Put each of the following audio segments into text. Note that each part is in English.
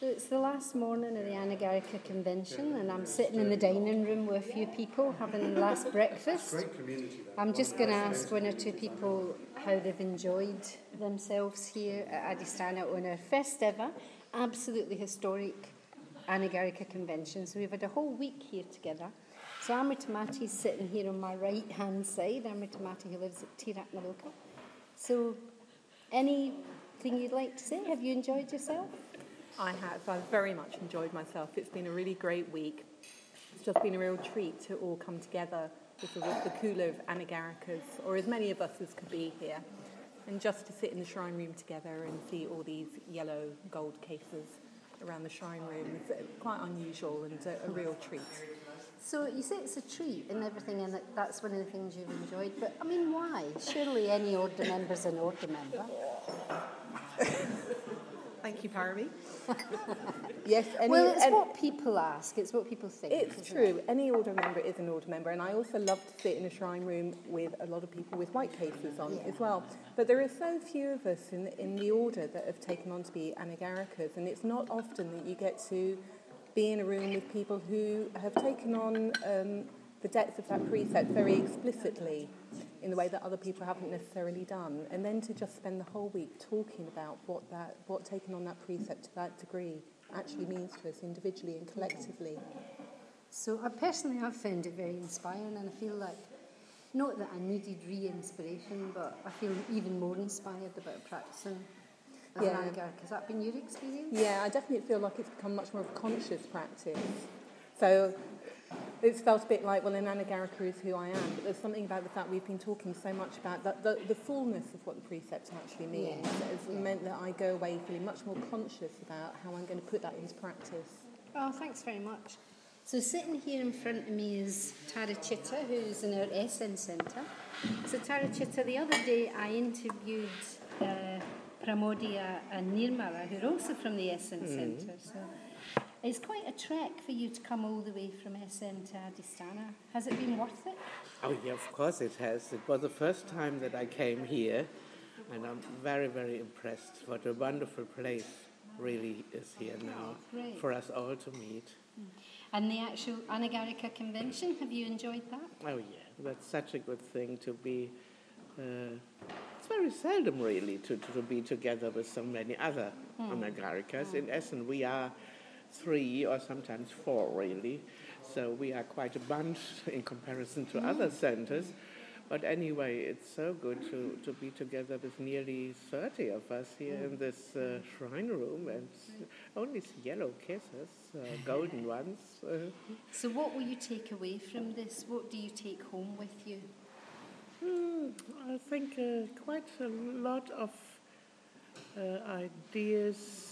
So it's the last morning of the Anagarika convention, and I'm sitting in the dining room with a few people having the last breakfast. Great community there. I'm just going to ask one or two people how they've enjoyed themselves here at Adistana on our first ever, absolutely historic Anagarika convention. So we've had a whole week here together. So Amrita Mati's sitting here on my right-hand side, Amrita Mati who lives at Tirak Maloka. So anything you'd like to say? Have you enjoyed yourself? I have. I've very much enjoyed myself. It's been a really great week. It's just been a real treat to all come together with the Kula of Anagarikas, or as many of us as could be here, and just to sit in the shrine room together and see all these yellow gold cases around the shrine room. It's quite unusual and a real treat. So you say it's a treat and everything, and that's one of the things you've enjoyed, but I mean, why? Surely any order member's an order member. Thank you, Parami. Yes, it's what people ask. It's what people think. It's true. Any order member is an order member, and I also love to sit in a shrine room with a lot of people with white cases on as well. But there are so few of us in the order that have taken on to be Anagarikas, and it's not often that you get to be in a room with people who have taken on the depth of that precept very explicitly, in the way that other people haven't necessarily done, and then to just spend the whole week talking about what taking on that precept to that degree actually means to us individually and collectively. So personally I've found it very inspiring, and I feel like, not that I needed re-inspiration, but I feel even more inspired about practicing as an Anagarika. Has that been your experience? Yeah, I definitely feel like it's become much more of a conscious practice. So it's felt a bit like, well, an Anagarika is who I am, but there's something about the fact we've been talking so much about the fullness of what the precepts actually mean. It's meant that I go away feeling much more conscious about how I'm going to put that into practice. Oh, thanks very much. So sitting here in front of me is Tara Chitta, who's in our Essence Centre. So Tara Chitta, the other day I interviewed Pramodia and Nirmala, who are also from the Essence Centre. So it's quite a trek for you to come all the way from SN to Adistana. Has it been worth it? Oh, yeah, of course it has. It was the first time that I came here, and I'm very, very impressed. What a wonderful place really is here now for us all to meet. And the actual Anagarika convention, have you enjoyed that? Oh, yeah, that's such a good thing to be... it's very seldom, really, to be together with so many other Anagarikas. In Essen, we are 3 or sometimes 4, really. So we are quite a bunch in comparison to other centers. But anyway, it's so good to be together with nearly 30 of us here in this shrine room, and only yellow kisses, golden ones. So what will you take away from this? What do you take home with you? I think quite a lot of ideas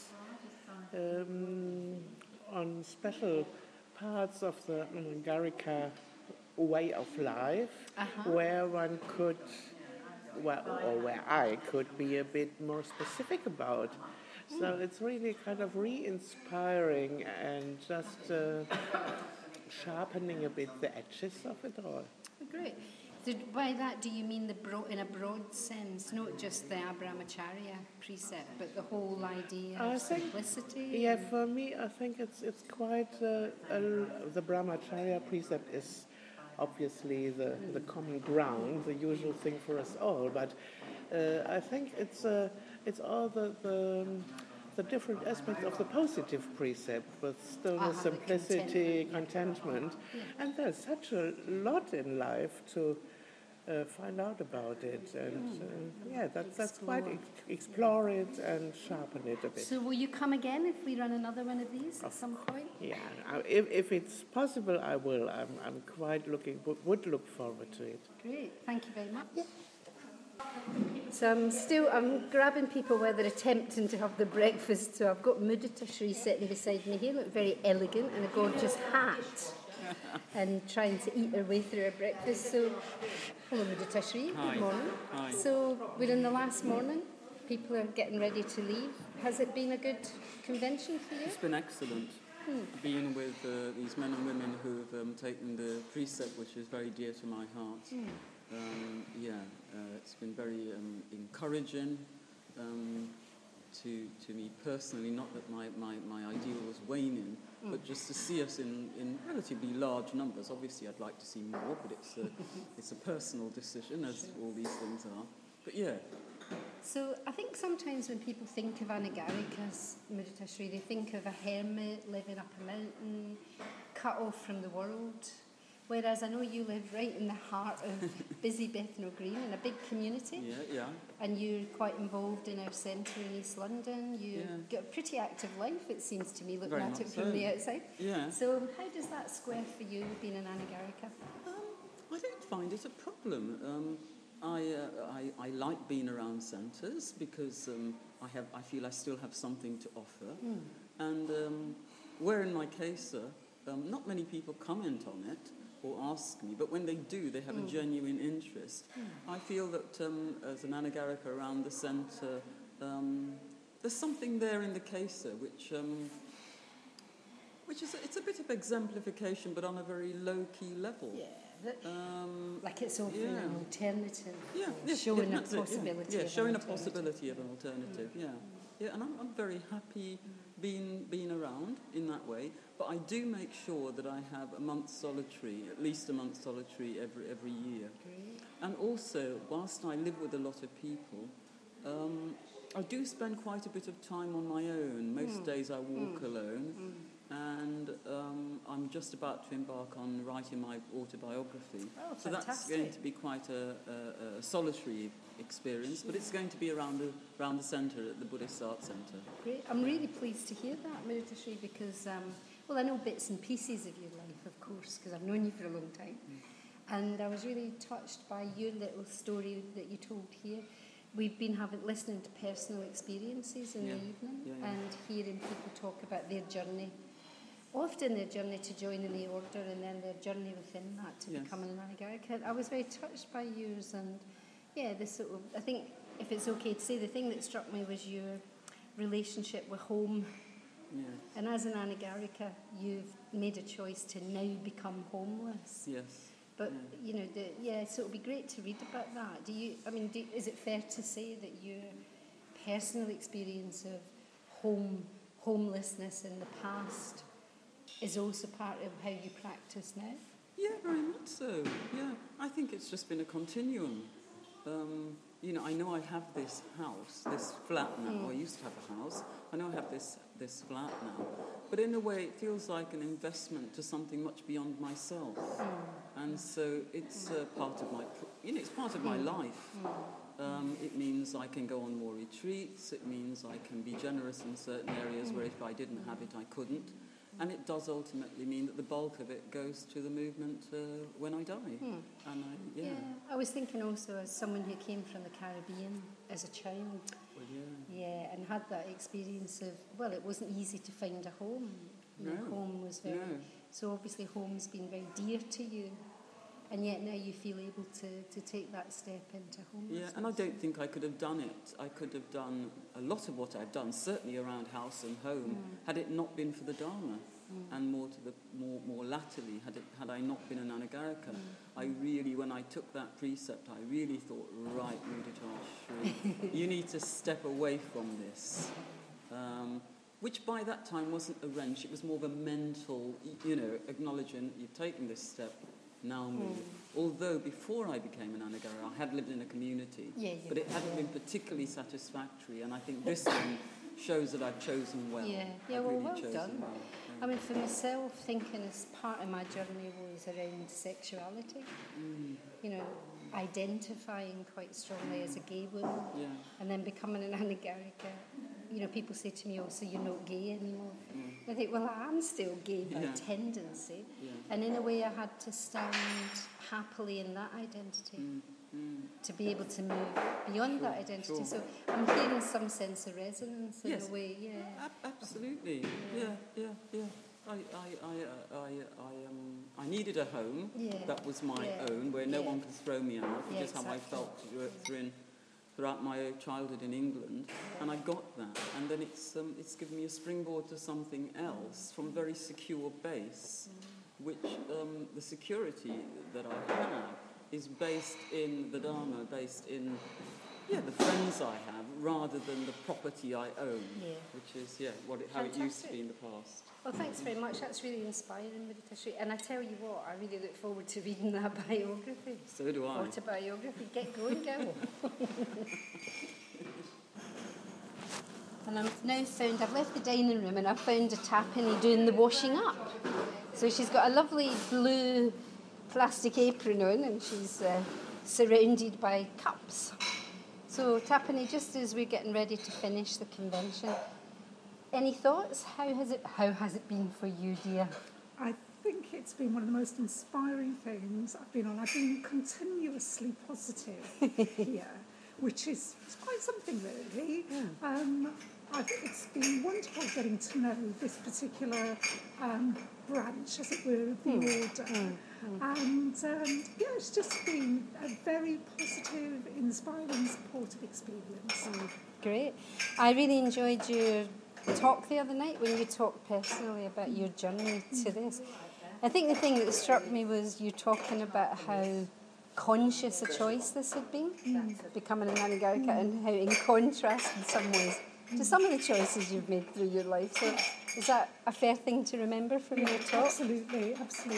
on special parts of the Anagarika way of life, where one could, or where I could be a bit more specific about. So it's really kind of re-inspiring and just sharpening a bit the edges of it all. Great. So by that, do you mean in a broad sense, not just the Abramacharya precept, but the whole idea of simplicity? Yeah, for me, I think it's quite the Brahmacharya precept is obviously the common ground, the usual thing for us all. But I think it's all the different aspects of the positive precept, with stillness, simplicity, contentment. And there's such a lot in life to find out about it, and that's quite explore it and sharpen it a bit. So will you come again if we run another one of these at some point? Yeah, if it's possible, I will. I'm quite would look forward to it. Great, thank you very much. Yeah. So I'm grabbing people while they're attempting to have the breakfast. So I've got Mudita Shri sitting beside me here, look very elegant, and a gorgeous hat, and trying to eat her way through her breakfast. So, hello Mudita Shri, good morning. Hi. So we're in the last morning. People are getting ready to leave. Has it been a good convention for you? It's been excellent. Being with these men and women who've taken the precept, which is very dear to my heart. It's been very encouraging to me personally, not that my ideal was waning, but just to see us in relatively large numbers. Obviously, I'd like to see more, but it's a personal decision, as all these things are. But yeah. So I think sometimes when people think of Anagaricus Murithashri, they think of a hermit living up a mountain, cut off from the world. Whereas I know you live right in the heart of busy Bethnal Green, in a big community. Yeah. And you're quite involved in our centre in East London. You've got a pretty active life, it seems to me, looking Very at it much from the outside. Yeah. So how does that square for you, being an Anagarika? I don't find it a problem. I like being around centres because I feel I still have something to offer. And where in my case, not many people comment on it or ask me, but when they do, they have a genuine interest. I feel that as an Anagarika around the centre, there's something there in the Caesar which is it's a bit of exemplification, but on a very low-key level. Yeah, like it's offering an alternative, yes, showing a possibility. Yeah, showing a possibility of an alternative. Yeah, and I'm very happy being around in that way. But I do make sure that I have a month solitary, at least a month solitary every year. Great. And also, whilst I live with a lot of people, I do spend quite a bit of time on my own. Most days I walk alone. And I'm just about to embark on writing my autobiography. Oh, so that's going to be quite a solitary experience, but it's going to be around the centre, at the Buddhist Art Centre. Great. I'm really pleased to hear that, Murithashri, because, I know bits and pieces of your life, of course, because I've known you for a long time. And I was really touched by your little story that you told here. We've been listening to personal experiences in the evening and hearing people talk about their journey. Often their journey to joining the order and then their journey within that to becoming an Anagarika. I was very touched by yours, and this sort of, I think, if it's okay to say, the thing that struck me was your relationship with home. Yes. And as an Anagarika, you've made a choice to now become homeless. Yes. But, so it would be great to read about that. Is it fair to say that your personal experience of homelessness in the past is also part of how you practice now? Yeah, very much so. Yeah, I think it's just been a continuum. I know I have this house, this flat now. I used to have a house. I know I have this flat now. But in a way, it feels like an investment to something much beyond myself. And so it's part of it's part of my life. It means I can go on more retreats. It means I can be generous in certain areas where if I didn't have it, I couldn't. And it does ultimately mean that the bulk of it goes to the movement when I die. And I was thinking also as someone who came from the Caribbean as a child. Well, And had that experience of, it wasn't easy to find a home. Home was very... So obviously home's been very dear to you. And yet now you feel able to take that step into homelessness. Yeah, and I don't think I could have done it. I could have done a lot of what I've done, certainly around house and home, had it not been for the Dharma. And more latterly, had I not been an Anagarika, I really, when I took that precept, I really thought, right, Mudita, you need to step away from this. Which by that time wasn't a wrench, it was more of a mental, acknowledging you've taken this step, now move. Although before I became an Anagarika, I had lived in a community, but it hadn't been particularly satisfactory, and I think this one shows that I've chosen well. Well done. Well. For myself, thinking as part of my journey was around sexuality, identifying quite strongly as a gay woman, and then becoming an Anagarika. People say to me, so you're not gay anymore. I think, I am still gay by tendency. And in a way, I had to stand happily in that identity to be able to move beyond that identity. So I'm hearing some sense of resonance in a way, Absolutely. Yeah. I needed a home that was my own, where no one could throw me out, which is how I felt throughout my childhood in England, and I got that. And then it's given me a springboard to something else from a very secure base, which the security that I have is based in the Dharma, based in Yeah, the friends I have, rather than the property I own, Yeah. which is how it used to Fantastic. be in the past. Well, thanks very much. That's really inspiring, Marita Sri. And I tell you what, I really look forward to reading that biography. So do I. Autobiography. Get going, girl. And I've left the dining room and I've found a Tapani doing the washing up. So she's got a lovely blue plastic apron on and she's surrounded by cups. So Tapani, just as we're getting ready to finish the convention, any thoughts? How has it been for you, dear? I think it's been one of the most inspiring things I've been on. I've been continuously positive here, which is quite something, really. It's been wonderful getting to know this particular branch, as it were, of the order. And it's just been a very positive, inspiring, supportive experience. Great. I really enjoyed your talk the other night when you talked personally about your journey to this. I think the thing that struck me was you talking about how conscious a choice this had been, becoming an Anagarika, and how in contrast in some ways to some of the choices you've made through your life. So is that a fair thing to remember from your talk? Absolutely.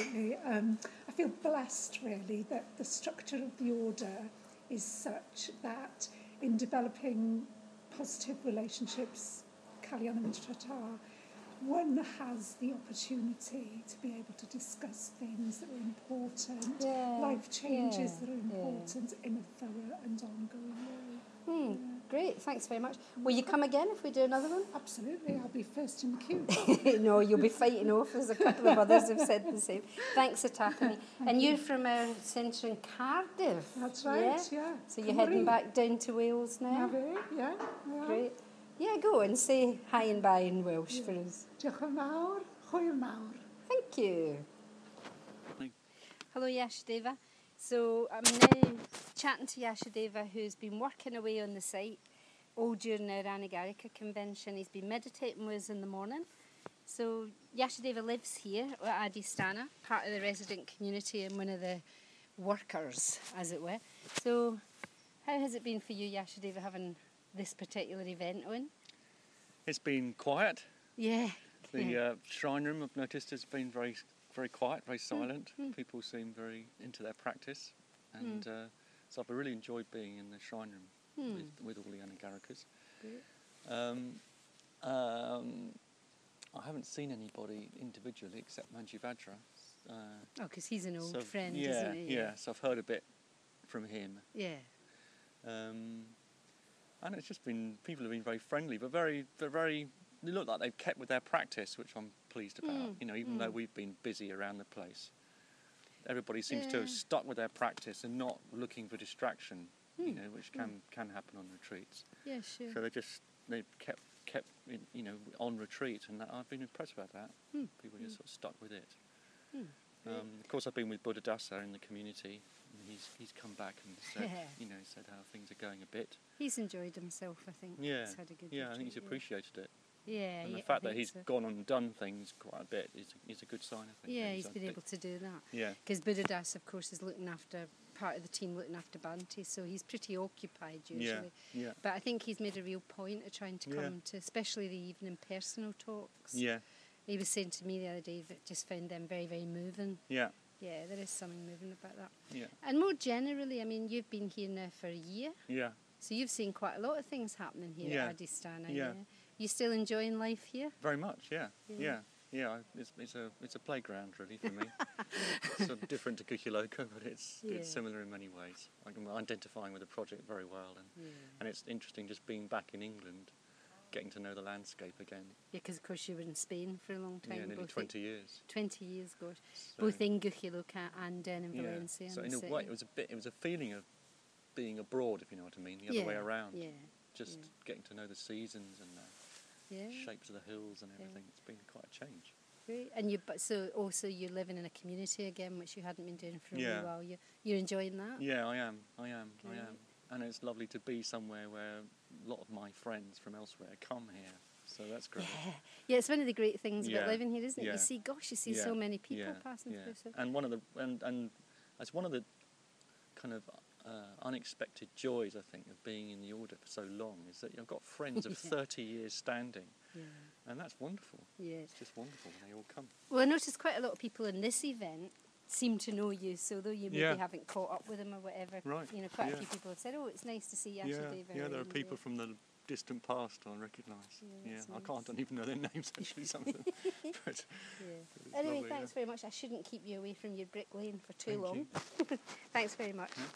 I feel blessed, really, that the structure of the order is such that in developing positive relationships, Kalyanam and Shraddha, one has the opportunity to be able to discuss things that are important, life changes that are important in a thorough and ongoing way. Great, thanks very much. Will you come again if we do another one? Absolutely, I'll be first in the queue. No, you'll be fighting off, as a couple of others have said the same. Thanks, Atapani. And you're from our centre in Cardiff. That's right, yeah. So you're heading back down to Wales now? Yeah. Great. Yeah, go and say hi and bye in Welsh for us. Diolch yn fawr, hwyl mawr. Thank you. Hello, Yashadeva. So I'm now chatting to Yashadeva, who's been working away on the site all during our Anagarika convention. He's been meditating with us in the morning. So Yashadeva lives here at Adhisthana, part of the resident community and one of the workers, as it were. So how has it been for you, Yashadeva, having this particular event on? It's been quiet. Yeah. The shrine room, I've noticed, has been very, very quiet, very silent. People seem very into their practice, and so I've really enjoyed being in the shrine room with all the Anagarikas. I haven't seen anybody individually except Manjivajra. Because he's an old so, friend, yeah, isn't he? Yeah, so I've heard a bit from him. Yeah. And it's just been, people have been very friendly, but very, they look like they've kept with their practice, which I'm pleased about, even though we've been busy around the place. Everybody seems to have stuck with their practice and not looking for distraction, which can happen on retreats. Yeah, sure. So they've kept on retreat, and I've been impressed about that. People just sort of stuck with it. Of course, I've been with Buddhadasa in the community. And he's come back and said, said how things are going a bit. He's enjoyed himself, I think. Yeah, He's had a good I think he's retreat, appreciated it. Yeah, And the fact that he's gone on and done things quite a bit is a good sign, I think. Yeah, he's been able to do that. Yeah. Because Buddhadas, of course, is looking after part of the team looking after Bhante, so he's pretty occupied usually. Yeah. But I think he's made a real point of trying to come to, especially the evening personal talks. Yeah. He was saying to me the other day that just found them very, very moving. Yeah. Yeah, there is something moving about that. Yeah. And more generally, I mean, you've been here now for a year. Yeah. So you've seen quite a lot of things happening here at Adhisthana. Yeah. You still enjoying life here? Very much, yeah. It's a playground really for me. It's sort of different to Kukuloka, but it's similar in many ways. I'm identifying with the project very well, and it's interesting just being back in England, getting to know the landscape again. Yeah, because of course you were in Spain for a long time. Yeah, nearly 20 years. 20 years, gosh. So, both in Kukuloka and down in Valencia. So in a way, it was a feeling of being abroad, if you know what I mean, the other way around. Yeah. Just getting to know the seasons and the shapes of the hills and everything. It's been quite a change. Great. And so also you're living in a community again, which you hadn't been doing for a little while. You're enjoying that? Yeah, I am. And it's lovely to be somewhere where a lot of my friends from elsewhere come here. So that's great. Yeah, it's one of the great things about living here, isn't it? You see, so many people passing through. So. And one of the and it's one of the kind of unexpected joys, I think, of being in the order for so long is that I've got friends of 30 years standing, and that's wonderful. Yeah. It's just wonderful when they all come. Well, I noticed quite a lot of people in this event seem to know you, so though you maybe haven't caught up with them or whatever, Right. you know, quite a few people have said, "Oh, it's nice to see you actually." Yeah, there are people from the distant past I recognise. Yeah, I don't even know their names actually. Some of them. But Anyway, lovely, thanks very much. I shouldn't keep you away from your brick lane for too Thank long. you. Thanks very much. Yeah.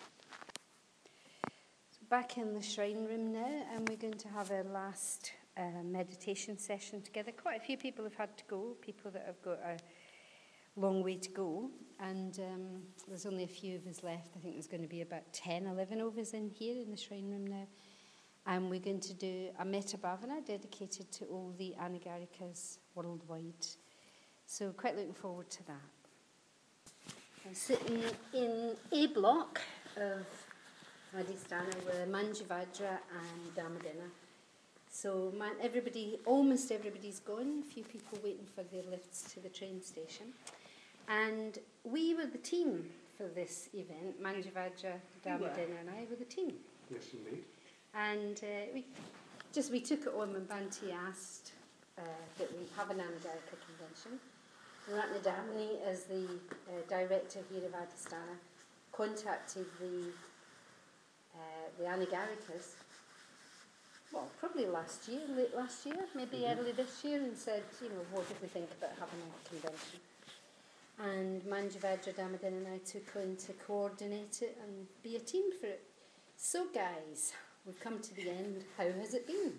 So back in the shrine room now, and we're going to have our last meditation session together. Quite a few people have had to go, people that have got a long way to go, and there's only a few of us left. I think there's going to be about 10, 11 of us in here in the shrine room now. And we're going to do a Metta Bhavana dedicated to all the Anagarikas worldwide. So quite looking forward to that. I'm sitting in A block of Adhisthana with Manjivajra and Damadena. So almost everybody's gone. A few people waiting for their lifts to the train station. And we were the team for this event. Manjivajra, Damadena and I were the team. Yes, indeed. And we took it on when Bhante asked that we have an Anagarika convention. Ratna Damani, as the director here of Adhisthana, contacted the Anagarikas, well, probably late last year, maybe early this year, and said, what did we think about having a convention? And Manjivajra, Damadena and I took on to coordinate it and be a team for it. So guys, we've come to the end. How has it been?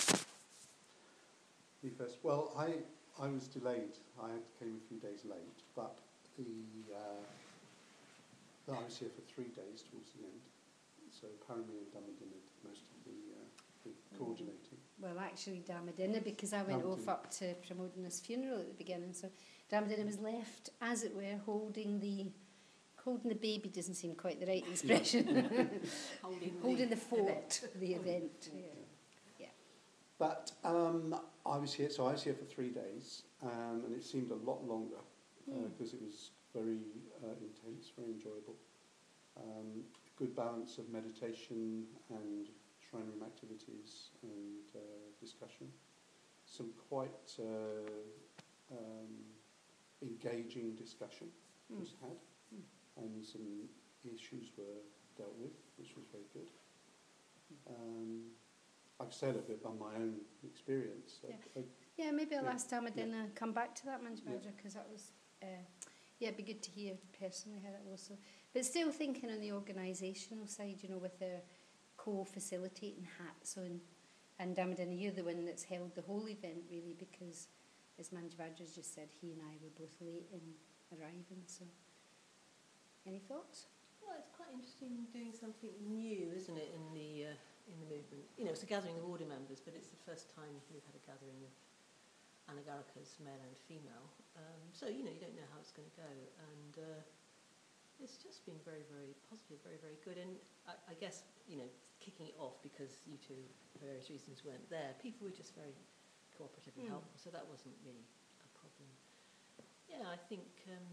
Me first. Well, I was delayed. I came a few days late, but I was here for 3 days towards the end. So Parami and Damadena did most of the coordinating. Well, actually Damadena, because I went off up to Pramodana's funeral at the beginning, so Damadena was left, as it were, holding the baby doesn't seem quite the right expression. holding the fort, the event. Yeah. But I was here for 3 days, and it seemed a lot longer because it was very intense, very enjoyable. Good balance of meditation and shrine room activities and discussion. Some quite engaging discussion was had. And some issues were dealt with, which was very good. I've said a bit about my own experience. Maybe I'll ask Damadena come back to that, Manjivajra, because that was, it'd be good to hear personally how that was. So, but still thinking on the organisational side, with their co-facilitating hats on, and Damadena, you're the one that's held the whole event really, because as Manjivajra's just said, he and I were both late in arriving, so. Any thoughts? Well, it's quite interesting doing something new, isn't it, in the movement? It's a gathering of order members, but it's the first time we've had a gathering of Anagarikas, male and female. So you don't know how it's going to go, and it's just been very, very positive, very, very good. And I guess kicking it off because you two, for various reasons, weren't there. People were just very cooperative and helpful, so that wasn't really a problem. Yeah, I think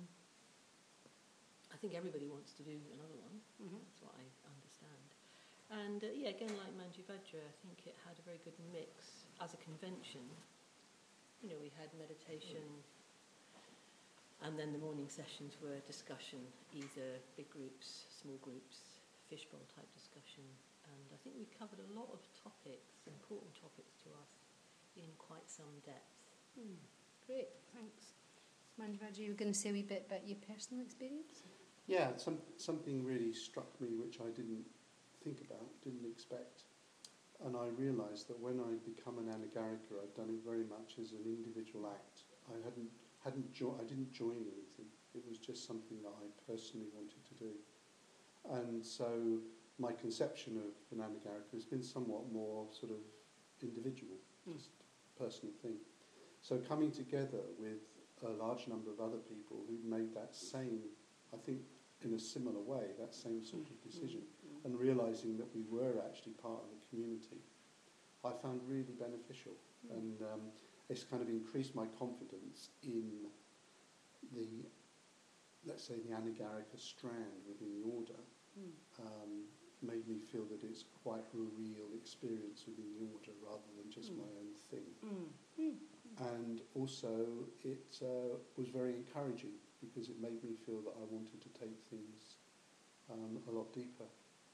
everybody wants to do another one. That's what I understand. And again, like Manjivajra, I think it had a very good mix as a convention. We had meditation, and then the morning sessions were discussion, either big groups, small groups, fishbowl type discussion. And I think we covered a lot of topics, important topics to us, in quite some depth. Great, thanks. Manjivajra, you were going to say a wee bit about your personal experience? Yeah, something really struck me which I didn't think about, didn't expect. And I realised that when I'd become an Anagarika, I'd done it very much as an individual act. I didn't join anything. It was just something that I personally wanted to do. And so my conception of an Anagarika has been somewhat more sort of individual, just a personal thing. So coming together with a large number of other people who'd made that same, I think, in a similar way, that same sort of decision, and realising that we were actually part of a community, I found really beneficial. And it's kind of increased my confidence in the, let's say, the Anagarika strand within the order, made me feel that it's quite a real experience within the order rather than just my own thing. And also it was very encouraging because it made me feel that I wanted to take things a lot deeper.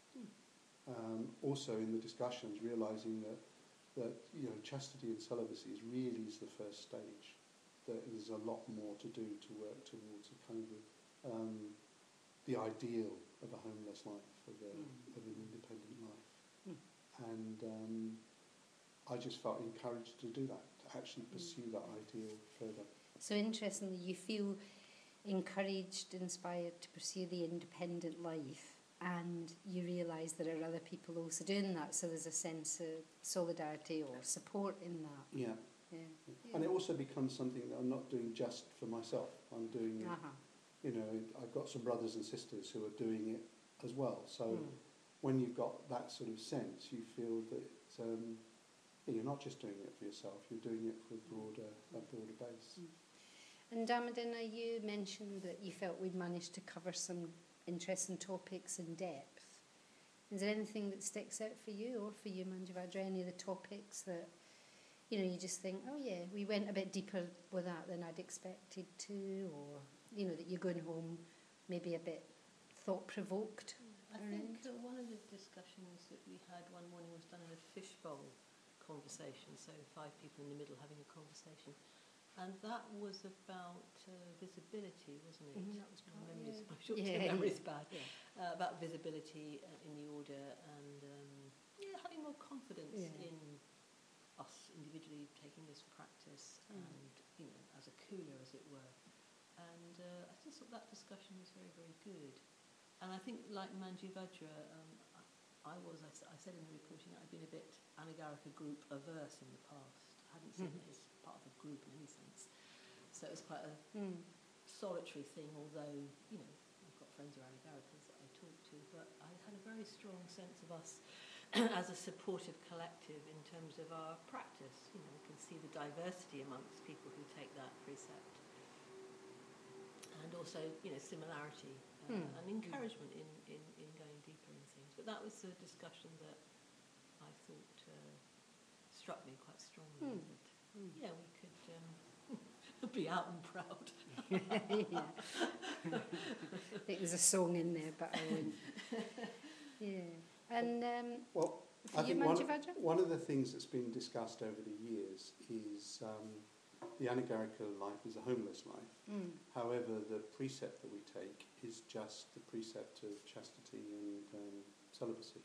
Also in the discussions, realising that chastity and celibacy is the first stage. That there's a lot more to do to work towards a kind of the ideal of a homeless life, of an independent life. And I just felt encouraged to do that, to actually pursue that ideal further. So interestingly, you feel encouraged, inspired to pursue the independent life, and you realise there are other people also doing that, so there's a sense of solidarity or support in that. Yeah. And it also becomes something that I'm not doing just for myself. I'm doing it, I've got some brothers and sisters who are doing it as well. So when you've got that sort of sense, you feel that you're not just doing it for yourself, you're doing it for a broader base. And Damadina, you mentioned that you felt we'd managed to cover some interesting topics in depth. Is there anything that sticks out for you or for you, Manjivadra, any of the topics that you just think, oh yeah, we went a bit deeper with that than I'd expected to, or that you're going home maybe a bit thought-provoked? I think one of the discussions that we had one morning was done in a fishbowl conversation, so 5 people in the middle having a conversation. And that was about visibility, wasn't it? That was my memory's bad. About visibility in the order and having more confidence in us individually taking this practice and as a cooler, as it were. And I just thought that discussion was very, very good. And I think, like Manjivadra, I said in the reporting that I'd been a bit Anagarika group averse in the past. I hadn't seen it as part of a group in any sense. So it was quite a solitary thing, although, I've got friends who are Anagarikas that I talk to, but I had a very strong sense of us as a supportive collective in terms of our practice. We can see the diversity amongst people who take that precept. And also, similarity and encouragement in going deeper in things. But that was a discussion that I thought struck me quite strongly. That, we could be out and proud. I think there's a song in there, but I wouldn't. And I think one of the things that's been discussed over the years is the Anagarika life is a homeless life. However, the precept that we take is just the precept of chastity and celibacy.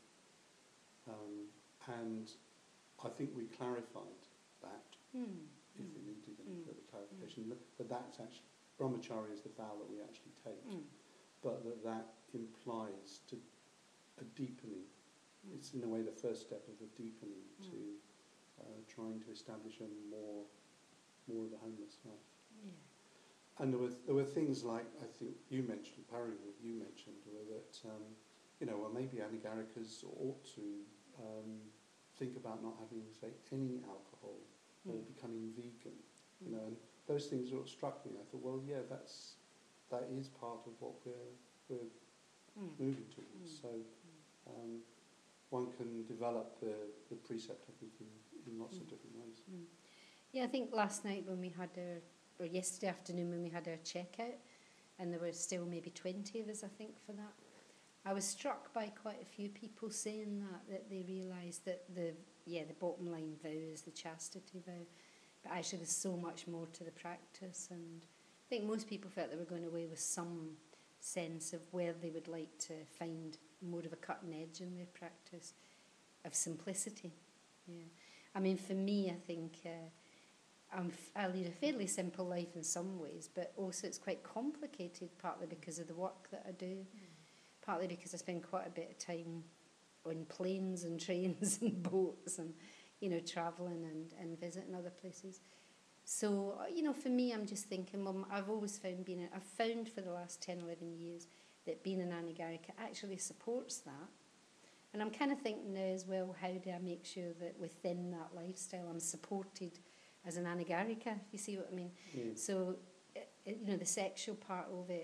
And I think we clarified that, if we needed any further clarification, that that's actually, brahmacharya is the vow that we actually take, but that implies to a deepening. It's in a way the first step of a deepening to trying to establish a more of a homeless life. And there were things like, I think you mentioned, you mentioned, that maybe Anagarikas ought to think about not having, say, any alcohol or becoming vegan. And those things sort of struck me. I thought, well, yeah, that is part of what we're moving towards. So one can develop the precept, I think, in lots of different ways. Yeah, I think last night when we had or yesterday afternoon when we had our checkout, and there were still maybe 20 of us, I think, for that, I was struck by quite a few people saying that they realised that the bottom line vow is the chastity vow, but actually there's so much more to the practice, and I think most people felt they were going away with some sense of where they would like to find more of a cutting edge in their practice of simplicity. I mean, for me, I think I lead a fairly simple life in some ways, but also it's quite complicated, partly because of the work that I do, partly because I spend quite a bit of time on planes and trains and boats and, travelling and visiting other places. So, for me, I'm just thinking, well, I've found for the last 10, 11 years that being an Anagarika actually supports that. And I'm kind of thinking now as well, how do I make sure that within that lifestyle I'm supported as an Anagarika, if you see what I mean? So, the sexual part of it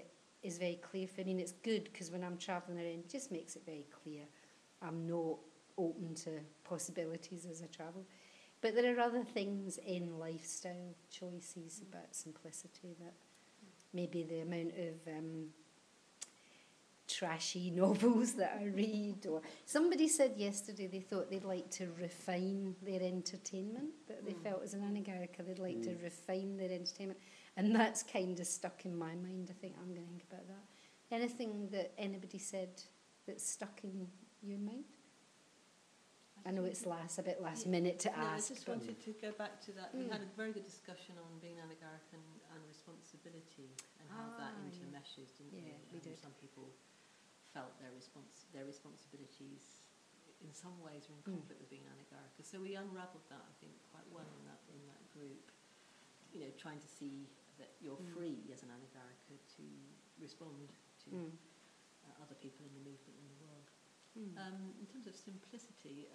is very clear for me. And it's good because when I'm travelling around, it just makes it very clear I'm not open to possibilities as I travel. But there are other things in lifestyle choices about simplicity that maybe the amount of trashy novels that I read, or somebody said yesterday they thought they'd like to refine their entertainment, that they felt as an Anagarika they'd like to refine their entertainment, and that's kind of stuck in my mind. I think I'm going to think about that. Anything that anybody said that's stuck in your mind? I know it's a bit last minute to ask. I just wanted to go back to that. We had a very good discussion on being Anagarika and responsibility and how that intermeshes, didn't we? We did. Some people felt their responsibilities in some ways are in conflict with being Anagarika. So we unravelled that, I think, quite well in that group. You know, trying to see that you're free as an Anagarika to respond to other people in the movement in the world. In terms of simplicity,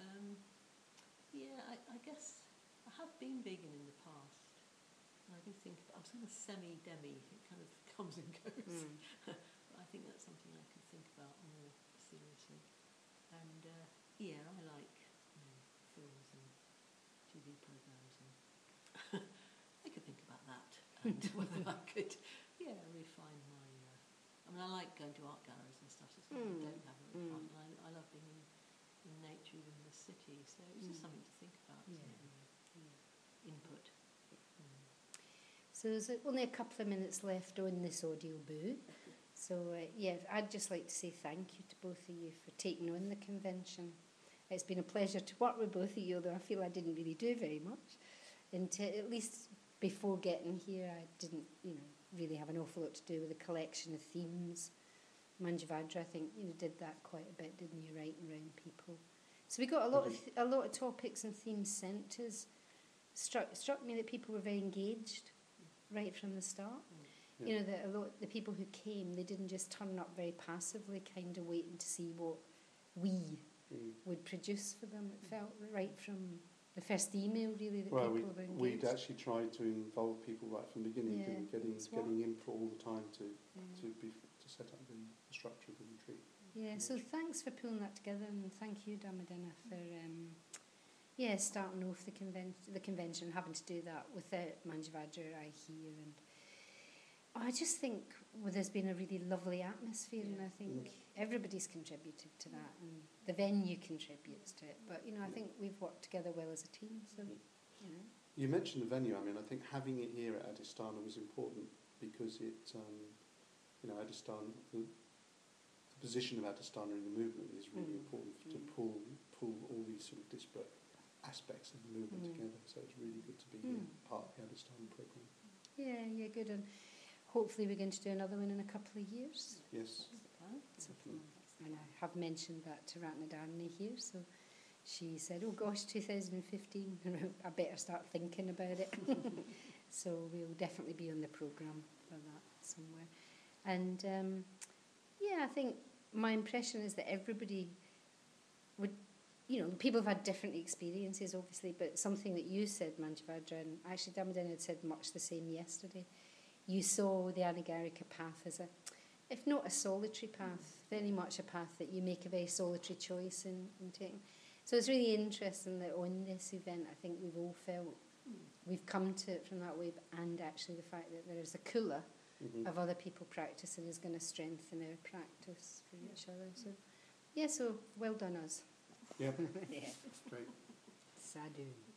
I guess I have been vegan in the past. And I do think I'm sort of semi-demi. It kind of comes and goes. But I think that's something I could think about more seriously. And I like films and TV programs, and I could think about that and whether I could, refine my. I like going to art galleries and stuff. So it's not I don't have a fun. And I love being in nature, even in the city. So it's just something to think about. Input. So there's only a couple of minutes left on this audio boo. So I'd just like to say thank you to both of you for taking on the convention. It's been a pleasure to work with both of you, although I feel I didn't really do very much. At least before getting here, I didn't, really have an awful lot to do with the collection of themes. Manjavadra, I think, did that quite a bit, didn't you, writing around people? So we got a lot of topics and themes sent to us. Struck me that people were very engaged right from the start. Yeah. That the people who came, they didn't just turn up very passively, kind of waiting to see what we would produce for them. It felt right from the first email, really, that people were engaged. We'd actually tried to involve people right from the beginning, getting input all the time to set up the structure of the retreat. Yeah, so thanks for pulling that together, and thank you, Damadena, for starting off the convention, having to do that without Manjavadra, I hear, and I just think there's been a really lovely atmosphere, and I think everybody's contributed to that, and the venue contributes to it. But I think we've worked together well as a team. So, You mentioned the venue. I mean, I think having it here at Adhisthana was important because it, Adhisthana, the position of Adhisthana in the movement is really important to pull all these sort of disparate aspects of the movement together. So it's really good to be here, part of the Adhisthana program. Yeah, good. And hopefully we're going to do another one in a couple of years. Yes. And I have mentioned that to Ratnadarni here, so she said, oh gosh, 2015, I better start thinking about it. So we'll definitely be on the programme for that somewhere. And I think my impression is that everybody would, people have had different experiences, obviously, but something that you said, Manjavadra, and actually Damadena had said much the same yesterday. You saw the Anagarika path as if not a solitary path, very much a path that you make a very solitary choice in taking. So it's really interesting that on this event, I think we've all felt we've come to it from that way, and actually the fact that there is a kula of other people practicing is going to strengthen our practice for each other. So, so well done us. Yeah. Yeah. Great. Sadhu.